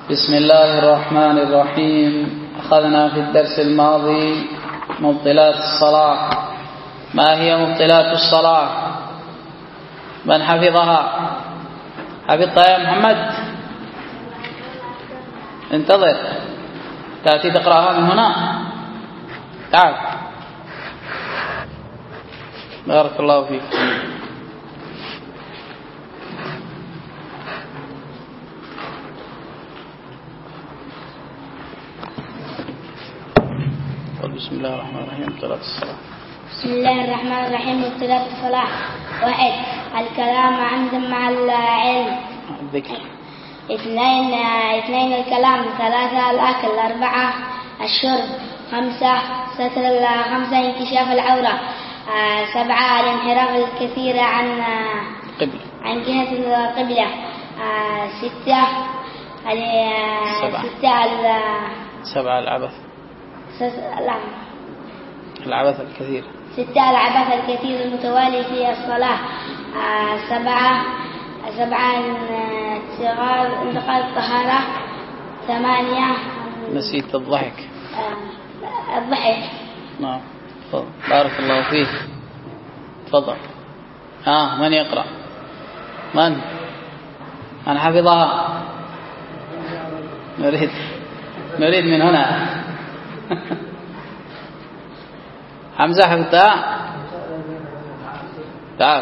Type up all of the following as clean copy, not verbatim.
بسم الله الرحمن الرحيم. أخذنا في الدرس الماضي مبطلات الصلاة. ما هي مبطلات الصلاة؟ من حفظها؟ حفظتها يا محمد؟ انتظر، تأتي تقرأها من هنا. تعال، بارك الله فيك. بسم الله الرحمن الرحيم. مبطلات الصلاة. بسم الله الرحمن الرحيم. مبطلات الصلاة: 1. الكلام مع العلم. الذكر. 2 الكلام. 3 الأكل. 4 الشرب. 5 انكشاف العورة. 7 الانحراف الكثير عن جهة القبلة. 6 العبث. العبث الكثير. 6 العبث الكثير المتوالي في الصلاة. 7 انتقال الطهارة. 8 نسيت الضحك. الضحك. نعم، بارك الله فيك. تفضل. من يقرأ؟ من حفظها؟ نريد من هنا. حمزة حفظتها؟ تعال.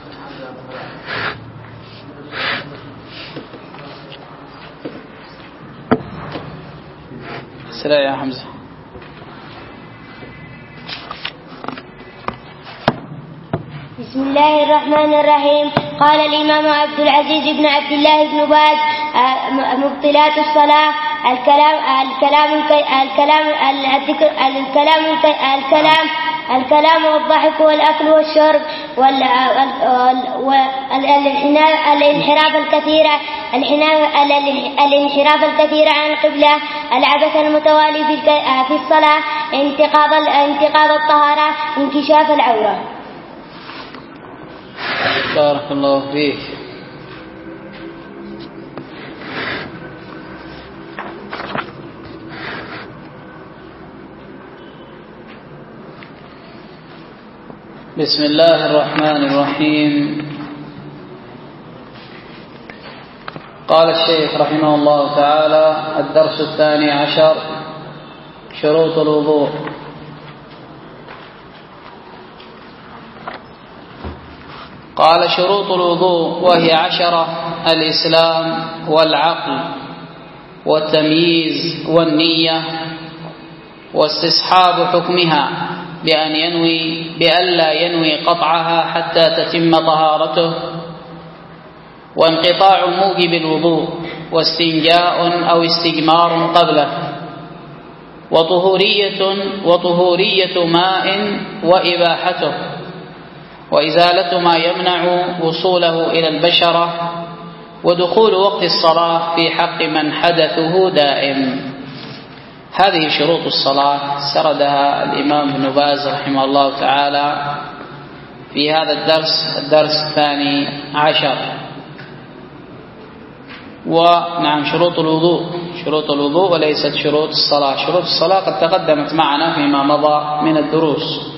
سلام يا حمزة. بسم الله الرحمن الرحيم. قال الإمام عبد العزيز بن عبد الله بن باز: مبطلات الصلاة: الكلام والضحك والأكل والشرب الانحراف الكثير عن القبلة. العبث المتوالي في الصلاة. انتقاض الطهارة. انكشاف العورة. بارك الله فيك. بسم الله الرحمن الرحيم. قال الشيخ رحمه الله تعالى: الدرس 12: شروط الوضوء. قال: شروط الوضوء وهي 10: الإسلام والعقل والتمييز والنية واستصحاب حكمها بألا ينوي قطعها حتى تتم طهارته، وانقطاع موجب الوضوء، واستنجاء أو استجمار قبله، وطهورية ماء وإباحته، وإزالة ما يمنع وصوله إلى البشرة، ودخول وقت الصلاة في حق من حدثه دائم. هذه شروط الصلاة سردها الإمام ابن باز رحمه الله تعالى في هذا الدرس 12. ونعم، شروط الوضوء وليست شروط الصلاة. شروط الصلاة قد تقدمت معنا فيما مضى من الدروس.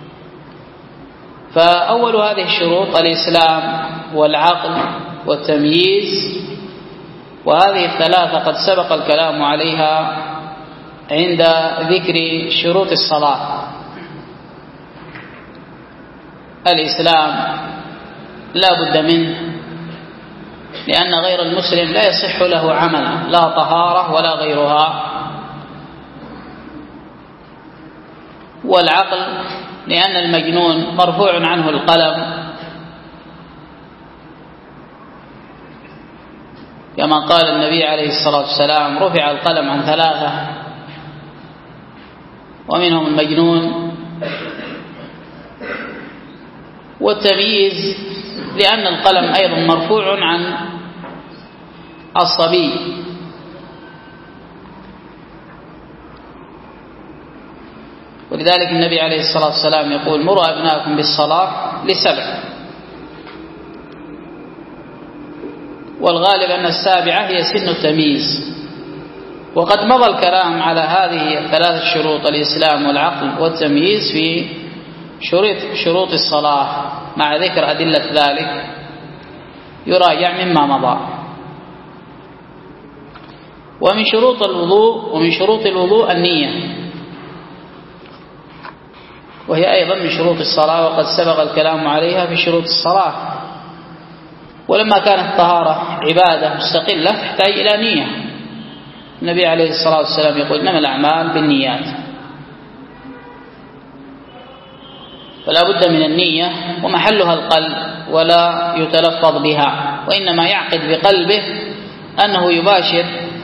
فأول هذه الشروط الإسلام والعقل والتمييز، وهذه الثلاثة قد سبق الكلام عليها عند ذكر شروط الصلاة. الإسلام لا بد منه، لأن غير المسلم لا يصح له عمل، لا طهارة ولا غيرها. والعقل، لأن المجنون مرفوع عنه القلم، كما قال النبي عليه الصلاة والسلام: رفع القلم عن 3 ومنهم المجنون. والتمييز، لأن القلم أيضا مرفوع عن الصبي. ولذلك النبي عليه الصلاة والسلام يقول: مروا أبناءكم بالصلاة ل7. والغالب أن 7 هي سن التمييز، وقد مضى الكلام على هذه الثلاث الشروط: الإسلام والعقل والتمييز في شروط الصلاة، مع ذكر أدلة ذلك يراجع مما مضى. ومن شروط الوضوء النية، وهي أيضا من شروط الصلاة، وقد سبق الكلام عليها في شروط الصلاة. ولما كانت الطهارة عبادة مستقلة تحتاج إلى نية. النبي عليه الصلاة والسلام يقول: إنما الأعمال بالنيات. فلا بد من النية، ومحلها القلب، ولا يتلفظ بها، وإنما يعقد بقلبه أنه يباشر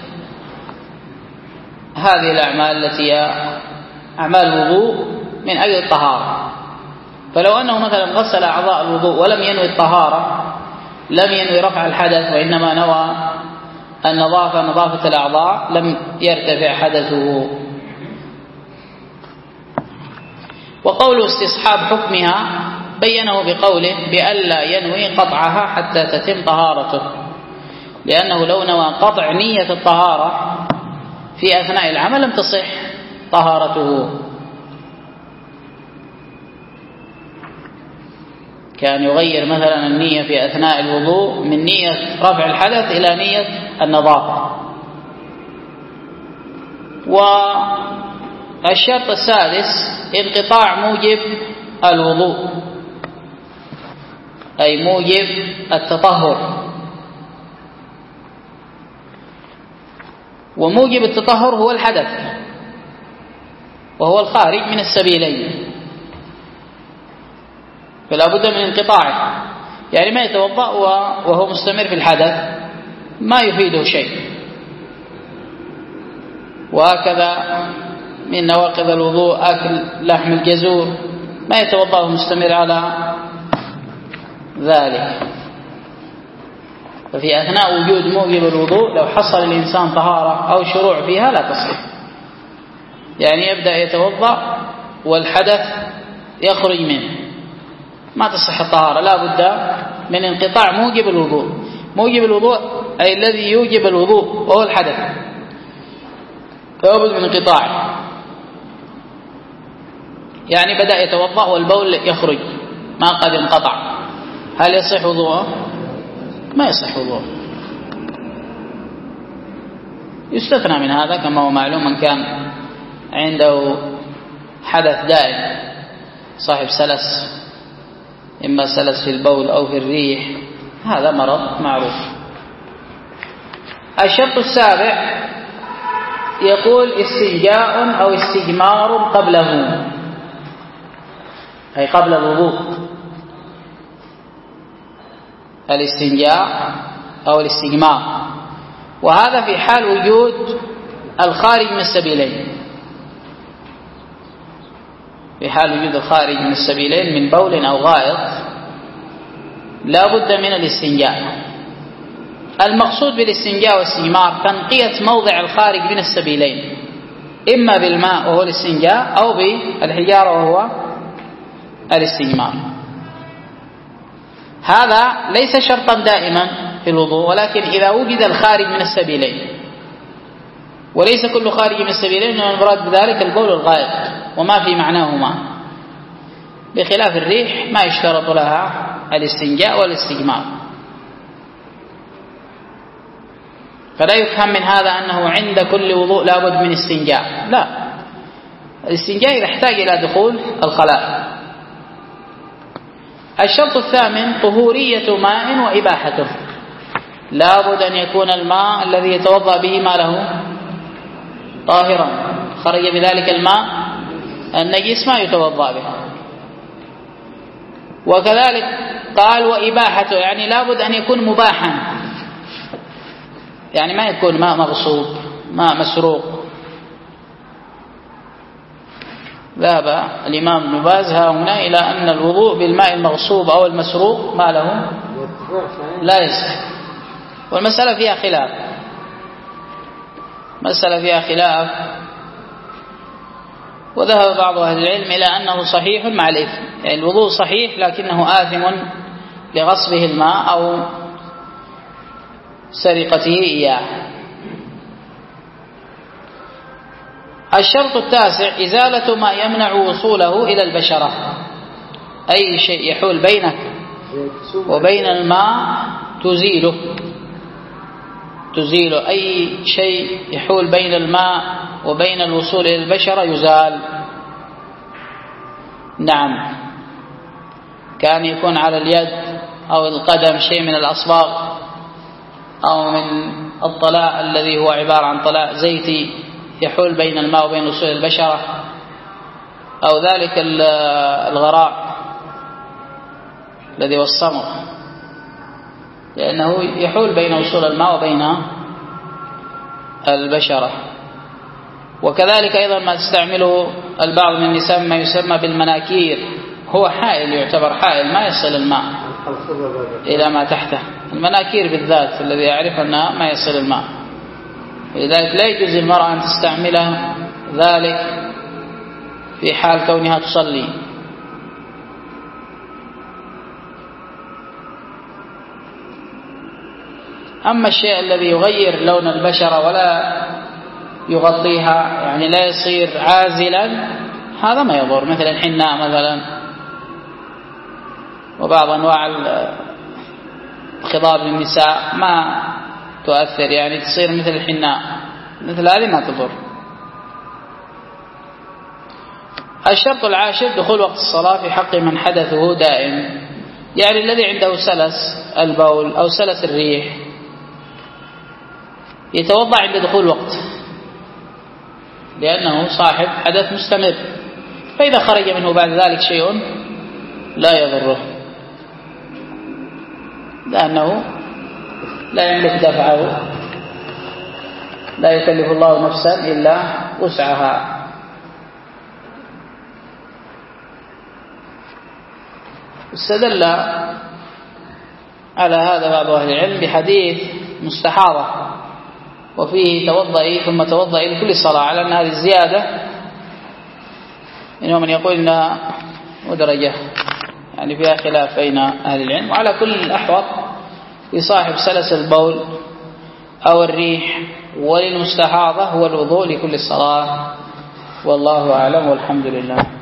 هذه الأعمال التي هي أعمال الوضوء من أجل الطهارة. فلو أنه مثلا غسل أعضاء الوضوء ولم ينوي الطهارة، لم ينوي رفع الحدث، وإنما نوى نظافة الأعضاء، لم يرتفع حدثه. وقوله استصحاب حكمها بينه بقوله: بألا ينوي قطعها حتى تتم طهارته، لأنه لو نوى قطع نية الطهارة في أثناء العمل لم تصح طهارته. كان يغير مثلا النية في أثناء الوضوء من نية رفع الحدث إلى نية النظافة. والشرط السادس انقطاع موجب الوضوء، أي موجب التطهر. وموجب التطهر هو الحدث، وهو الخارج من السبيلين، فلا بد من انقطاعه. يعني ما يتوضأ وهو مستمر في الحدث ما يفيده شيء. وهكذا من نواقض الوضوء أكل لحم الجزور، ما يتوضأ وهو مستمر على ذلك. ففي أثناء وجود موجب الوضوء لو حصل الإنسان طهارة أو شروع فيها لا تصح. يعني يبدأ يتوضأ والحدث يخرج منه، ما تصح الطهارة، لا بد من انقطاع موجب الوضوء. موجب الوضوء أي الذي يوجب الوضوء وهو الحدث، لا بد من انقطاعه. يعني بدأ يتوضأ والبول يخرج ما قد انقطع، هل يصح وضوءه؟ ما يصح وضوءه. يستثنى من هذا كما هو معلوم من كان عنده حدث دائم، صاحب سلس، إما سلس في البول أو في الريح، هذا مرض معروف. الشرط السابع يقول: استنجاء أو استجمار قبله، أي قبل الوضوء. الاستنجاء أو الاستجمار، وهذا في حال وجود الخارج من السبيلين. في حال وجود الخارج من السبيلين من بول أو غائط لا بد من الاستنجاء. المقصود بالاستنجاء والاستجمار تنقية موضع الخارج من السبيلين، إما بالماء وهو الاستنجاء، أو بالحجارة وهو الاستجمار. هذا ليس شرطا دائما في الوضوء، ولكن إذا وجد الخارج من السبيلين، وليس كل خارج من السبيلين المراد بذلك البول والغائط وما في معناهما، بخلاف الريح ما يشترط لها الاستنجاء والاستجمار. فلا يفهم من هذا أنه عند كل وضوء لا بد من استنجاء، لا، الاستنجاء إذا احتاج إلى دخول الخلاء. الشرط الثامن طهورية ماء وإباحته، لا بد أن يكون الماء الذي يتوضأ به ما له طاهرا، خرج بذلك الماء النجس ما يتوضأ به. وكذلك قال وإباحته، يعني لا بد أن يكون مباحا، يعني ما يكون ماء مغصوب، ماء مسروق. ذهب الإمام ابن باز هنا إلى أن الوضوء بالماء المغصوب أو المسروق ما له لا يصح. والمسألة فيها خلاف، مسألة فيها خلاف، وذهب بعض أهل العلم إلى أنه صحيح مع الإثم، يعني الوضوء صحيح لكنه آثم لغصبه الماء أو سرقته إياه. الشرط التاسع إزالة ما يمنع وصوله إلى البشرة، أي شيء يحول بينك وبين الماء تزيله، أي شيء يحول بين الماء وبين الوصول إلى البشرة يزال. نعم، كان يكون على اليد أو القدم شيء من الأصباغ أو من الطلاء الذي هو عبارة عن طلاء زيتي يحول بين الماء وبين وصول البشرة، أو ذلك الغراء الذي هو الصمغ، لأنه يحول بين وصول الماء وبين البشرة. وكذلك أيضا ما تستعمله البعض من النساء ما يسمى بالمناكير، هو حائل، يعتبر حائل ما يصل الماء إلى ما تحته. المناكير بالذات الذي يعرف أنها ما يصل الماء، ولذلك لا يجوز للمرأة أن تستعملها ذلك في حال كونها تصلي. أما الشيء الذي يغير لون البشرة ولا يغطيها، يعني لا يصير عازلا، هذا ما يضر، مثل الحناء مثلا وبعض أنواع خضاب النساء ما تؤثر، يعني تصير مثل الحناء، مثل هذه ما تضر. الشرط العاشر دخول وقت الصلاة في حق من حدثه دائم، يعني الذي عنده سلس البول أو سلس الريح يتوضأ عند دخول وقت، لأنه صاحب حدث مستمر، فإذا خرج منه بعد ذلك شيء لا يضره، لأنه لا يملك دفعه، لا يكلف الله نفسا إلا وسعها. استدل على هذا بعض أهل العلم بحديث مستحاضة وفيه توضئي ثم توضئي لكل صلاة، على أن هذه الزيادة منهم من يقول إنها مدرجة، يعني فيها خلاف بين أهل العلم. وعلى كل الأحوط لصاحب سلس البول أو الريح وللمستحاضة هو الوضوء لكل صلاة، والله أعلم والحمد لله.